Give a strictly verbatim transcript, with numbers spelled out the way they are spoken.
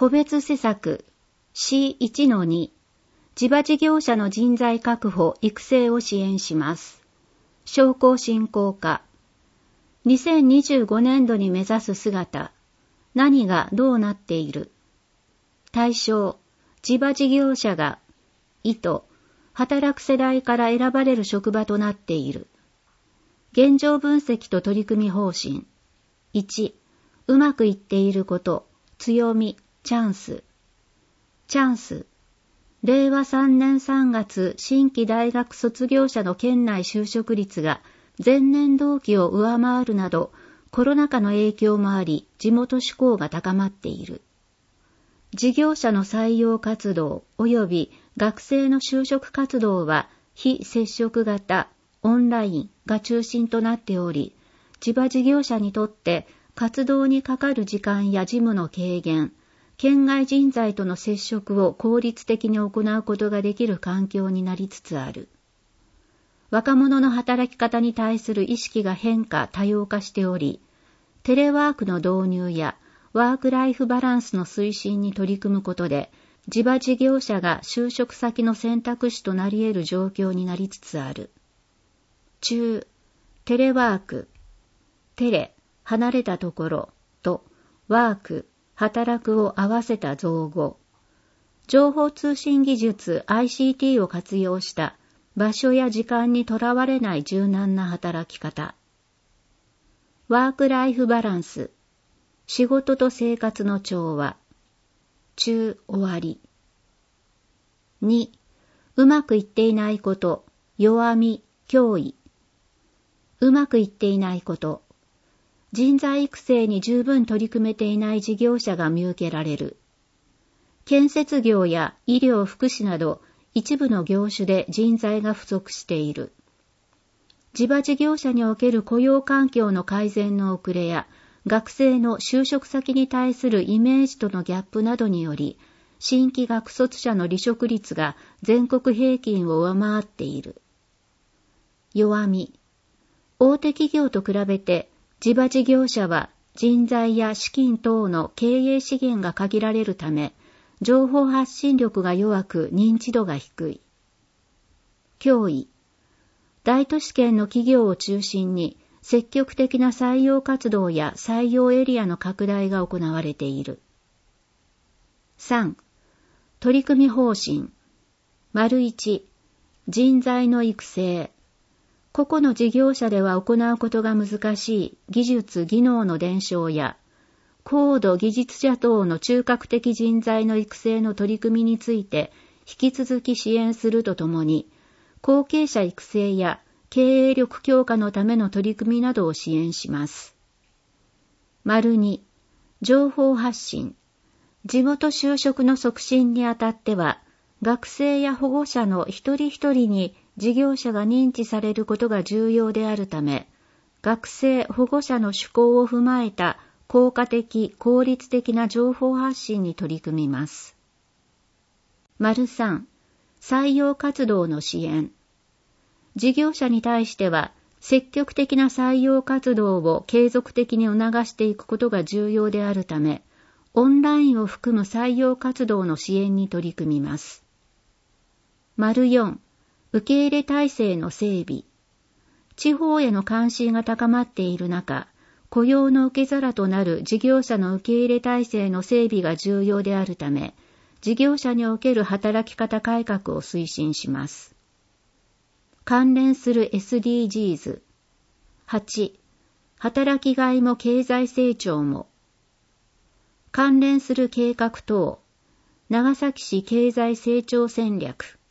個別施策 シーいちのに 地場事業者の人材確保・育成を支援します。商工振興課にせんにじゅうごねんどに目指す姿、何がどうなっている。対象、地場事業者が意図、働く世代から選ばれる職場となっている。現状分析と取り組み方針。いち、うまくいっていること、強み、チャンス。チャンス。れいわさんねんさんがつ新規大学卒業者の県内就職率が前年同期を上回るなど、コロナ禍の影響もあり、地元志向が高まっている。事業者の採用活動及び学生の就職活動は非接触型、オンラインが中心となっており、地場事業者にとって活動にかかる時間や事務の軽減、県外人材との接触を効率的に行うことができる環境になりつつある。若者の働き方に対する意識が変化・多様化しており、テレワークの導入やワークライフバランスの推進に取り組むことで、地場事業者が就職先の選択肢となり得る状況になりつつある。中、テレワーク、テレ、離れたところとワーク、働くを合わせた造語。情報通信技術 アイシーティー を活用した場所や時間にとらわれない柔軟な働き方。ワークライフバランス。仕事と生活の調和。中終わり。に、うまくいっていないこと、弱み、脅威。うまくいっていないこと。人材育成に十分取り組めていない事業者が見受けられる。建設業や医療福祉など一部の業種で人材が不足している。地場事業者における雇用環境の改善の遅れや学生の就職先に対するイメージとのギャップなどにより、新規学卒者の離職率が全国平均を上回っている。弱み。大手企業と比べて地場事業者は人材や資金等の経営資源が限られるため、情報発信力が弱く認知度が低い。脅威。大都市圏の企業を中心に積極的な採用活動や採用エリアの拡大が行われている。さん、取り組み方針。丸いち、人材の育成。個々の事業者では行うことが難しい技術・技能の伝承や、高度技術者等の中核的人材の育成の取り組みについて引き続き支援するとともに、後継者育成や経営力強化のための取り組みなどを支援します。丸に、情報発信。地元就職の促進にあたっては、学生や保護者の一人一人に事業者が認知されることが重要であるため、学生・保護者の趣向を踏まえた効果的・効率的な情報発信に取り組みます。丸さん、採用活動の支援。事業者に対しては、積極的な採用活動を継続的に促していくことが重要であるため、オンラインを含む採用活動の支援に取り組みます。丸よん、受け入れ体制の整備。地方への関心が高まっている中、雇用の受け皿となる事業者の受け入れ体制の整備が重要であるため、事業者における働き方改革を推進します。関連する エスディージーズ。はち、働きがいも経済成長も。関連する計画等。長崎市経済成長戦略。